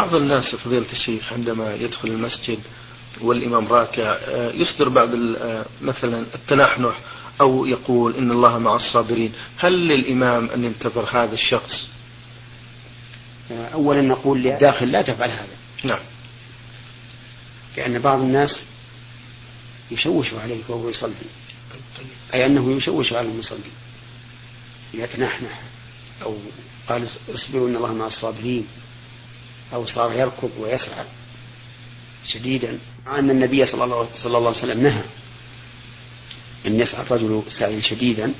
بعض الناس فضيلة الشيخ عندما يدخل المسجد والإمام راكع يصدر بعض مثلا التنحنح أو يقول إن الله مع الصابرين، هل للإمام أن ينتظر هذا الشخص؟ أولا نقول للداخل لا تفعل هذا. نعم. لأن بعض الناس يشوش عليك وهو يصلي، أي أنه يشوش على المصلي يتنحنح أو قال اصبروا إن الله مع الصابرين، أو صار يركض ويسعى شديدا، مع أن النبي صلى الله عليه وسلم نهى أن يسعى الرجل سعيا شديدا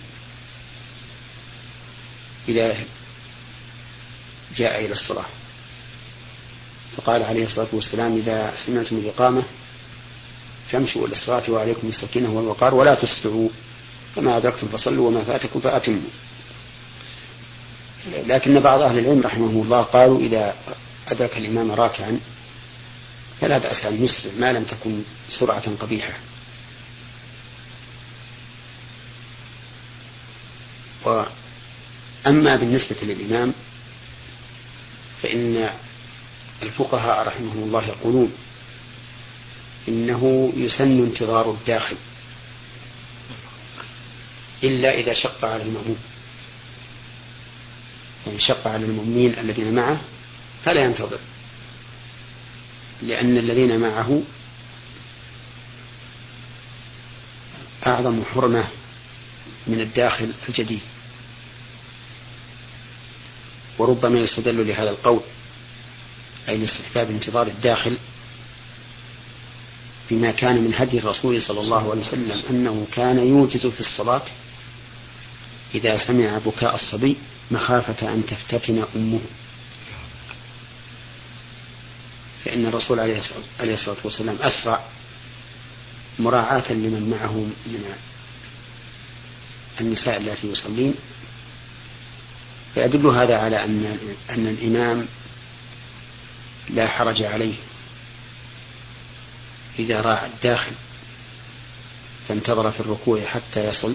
إذا جاء إلى الصلاة، فقال عليه الصلاة والسلام إذا سمعتم الإقامة فامشوا إلى الصلاة وعليكم السكينة والوقار ولا تسرعوا، فما أدركتم فصلوا وما فاتكم فأتموا. لكن بعض أهل العلم رحمه الله قالوا إذا أدرك الإمام راكعا فلا بأس أن يسرع ما لم تكن سرعة قبيحة. وأما بالنسبة للإمام فإن الفقهاء رحمهم الله يقولون إنه يسن انتظار الداخل إلا إذا شق على المأموم، يعني شق على المؤمنين الذين معه فلا ينتظر، لأن الذين معه أعظم حرمة من الداخل الجديد. وربما يستدل لهذا القول أي لاستحباب انتظار الداخل بما كان من هدي الرسول صلى الله عليه وسلم أنه كان يوجز في الصلاة إذا سمع بكاء الصبي مخافة أن تفتتن أمه، فإن الرسول عليه الصلاة والسلام أسرع مراعاة لمن معه من النساء التي يصلين. فيدل هذا على أن الإمام لا حرج عليه إذا راعى الداخل فانتظر في الركوع حتى يصل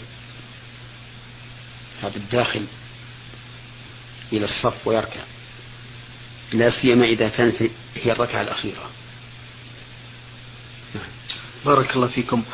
هذا الداخل إلى الصف ويركع، لا سيما إذا كانت هي الركعة الأخيرة. بارك الله فيكم.